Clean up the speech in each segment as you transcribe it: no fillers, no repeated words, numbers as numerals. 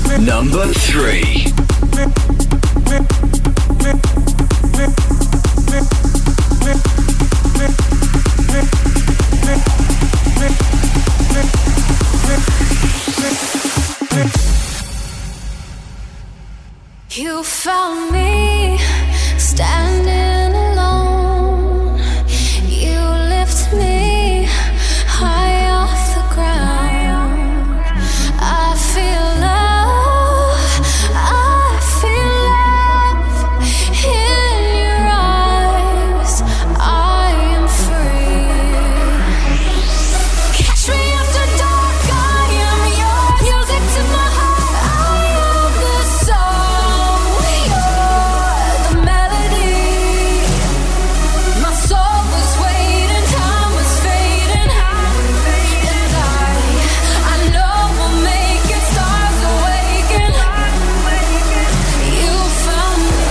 Number 3. You found me standing alone. You lift me high off the ground. I feel love, I feel love in your eyes. I am free. Catch me after dark. I am your music to my heart. I am the song. You're the melody. My soul was waiting, time was fading, and I know we'll make it. Stars awaken. You found me.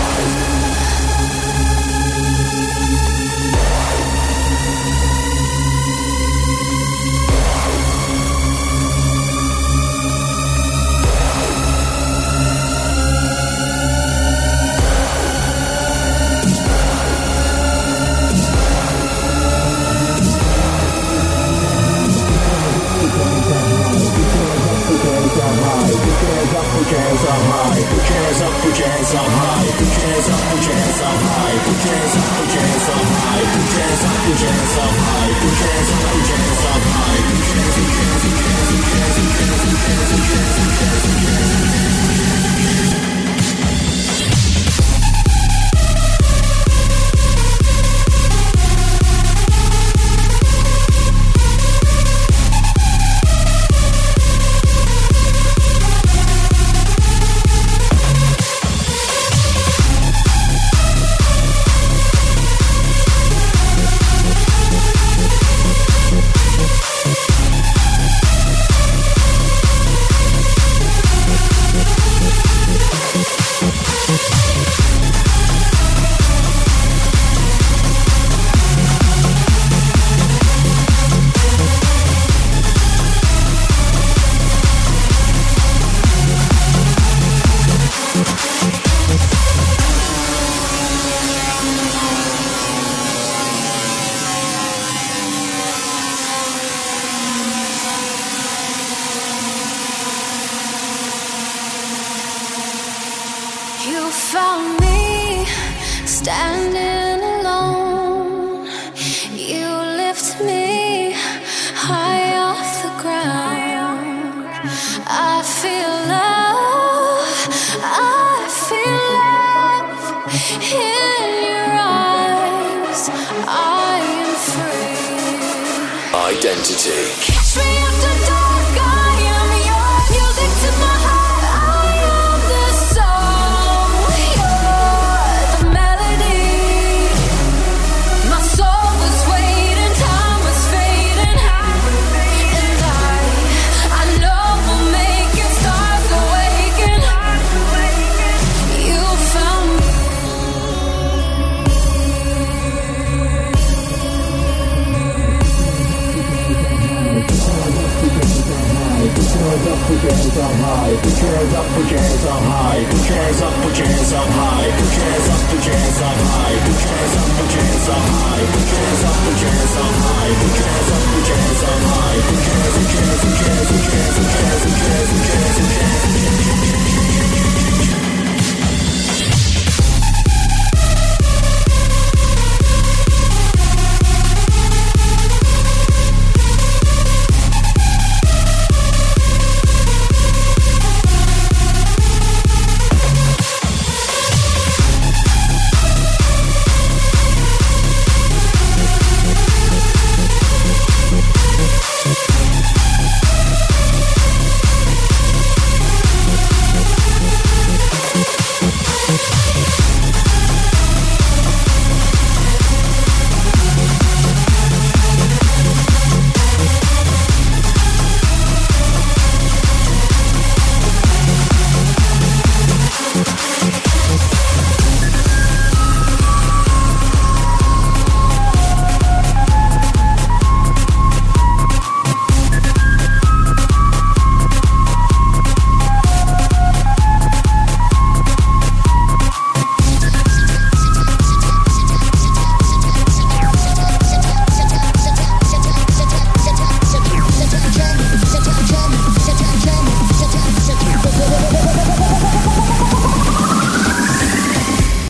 You found me standing alone. You lift me high off the ground. I feel love, I feel love in your eyes. I am free. Identity. Catch me after dark. I am your music to my heart. I am the song. You're the melody. My soul was waiting, time was fading, and I know we'll make it. Stars awaken. You found me. Put your hands up high, put your hands up, put your hands up high, put your hands up, put your hands up high, put your hands up, put your hands up high, put your hands up, put your hands up high, put your hands up, put your hands up high, put your hands up, put your hands up high, put your hands up, put your hands up high, put your hands, put your hands, put your hands, put your hands, put your hands, put your hands.